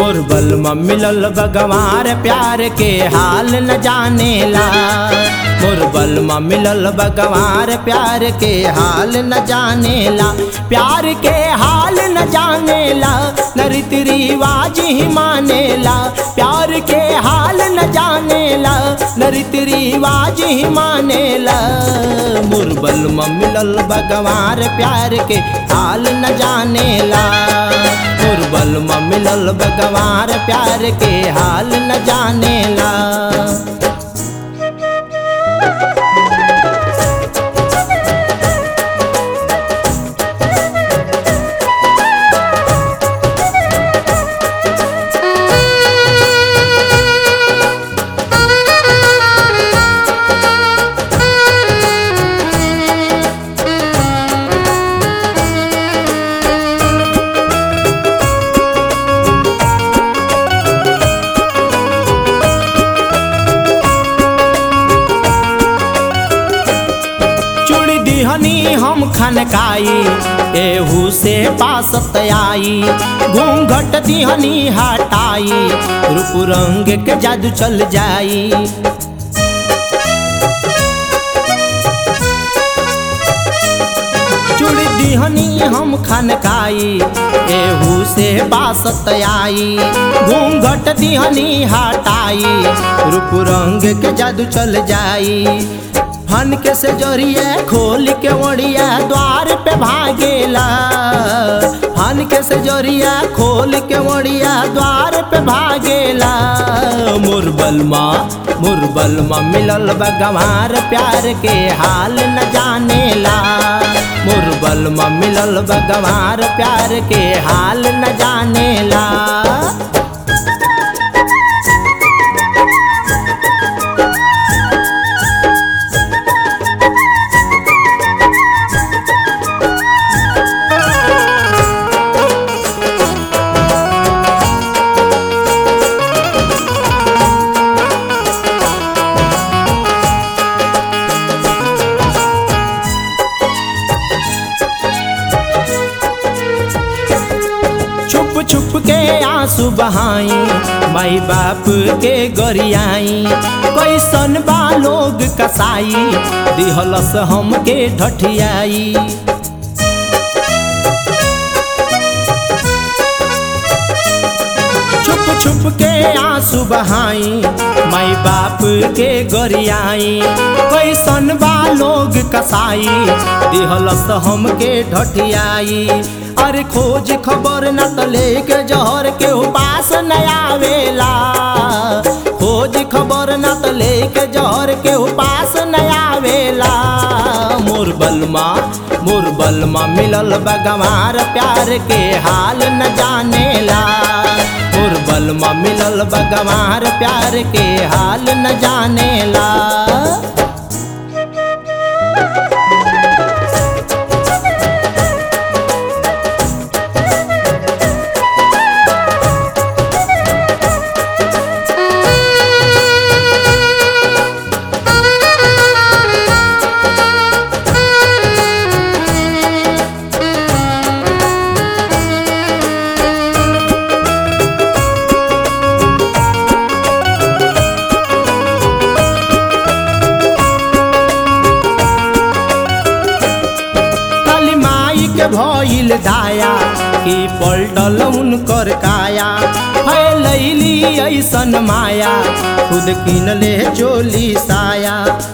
मोर बलमा मिलल बगवार प्यार के हाल न जानेला। मोर बलमा मिलल बगवार प्यार के हाल न जानेला। प्यार के हाल न जानेला न रीति रिवाज ही मानेला। प्यार के हाल न जानेला न रीति रिवाज ही मानेला। मोर बलमा मिलल बगवार प्यार के हाल न जानेला। मोर बलमा मिलल बगवार प्यार के हाल न जानेला। हनी हम खनकाई एहू से पासत आई। घूंघट दिहनी हटाई रूप रंग के जादू चल जाई। चूड़ी दिहनी हम खनकाई एहू से पासत आई। घूंघट दिहनी हटाई रूप रंग के जादू चल जाई। हन के से जोरिया खोल के ओढ़िया द्वार पे भागेला। हन के से जोरिया खोल के ओढ़िया द्वार पे भागेला। मोर बलमा मिलल बगवार प्यार के हाल न जानेला। मोर बलमा मिलल बगवार प्यार के हाल न जानेला। छुप के आंसू बहाई माई बाप के गरियाई। कैसन बा लोग कसाई दिहलस हमके ढठियाई। छुप के आंसू बहाई माई बाप के गरियाई। कैसन बा लोग कसाई दिहलस हमके ढठियाई। अरे खोज खबर न त लेके जहर के उपास न आवेला। खोज खबर न त लेके जहर के उपास न आवेला। मोर बलमा मिलल बगवार प्यार के हाल न जानेला। मोर बलमा मिलल बगवार प्यार के हाल न जानेला। भइल दाया कि पलटल उनकर काया। फैलैली ऐसन माया खुद किनले चोली साया।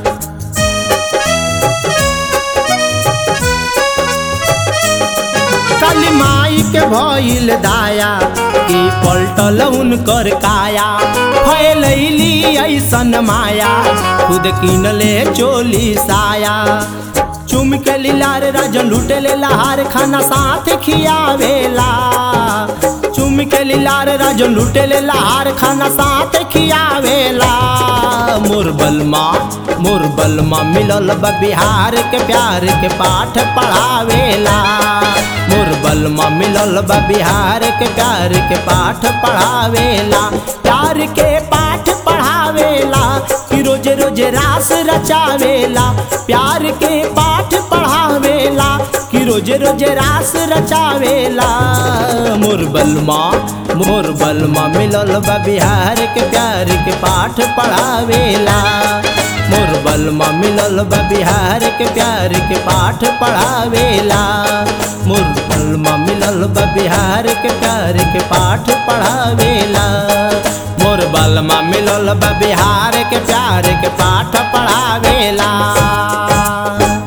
काली माई के भइल दाया कि पलटल उनकर काया। फैलैली ऐसन माया खुद किनले चोली साया। चुम के लीलार राजन लूटे ले लहार खाना साथ खियावेला। चुम के लीलार राजन लूटे ले लहार खाना साथ खियावेला। मोर बलमा मिलल बिहार के प्यार के पाठ पढ़ावेला। मोर बलमा मिलल बिहार के प्यार के पाठ पढ़ावेला। प्यार के पाठ पढ़ावेला कि रोज रोज रास रचावेला। प्यार के पाठ पढ़ावेला कि रोज रोज रास रचावेला। मोर मोर बलमा मिलल बा बिहार के प्यार के पाठ पढ़ावेला। मोर बलमा मिलल बा बिहार के प्यार के पाठ पढ़ावेला। मोर बलमा मिलल बा बिहार के प्यार के पाठ पढ़ावेला। मोर बलमा मिलल बा बिहार के प्यार के पाठ पढ़ावेला।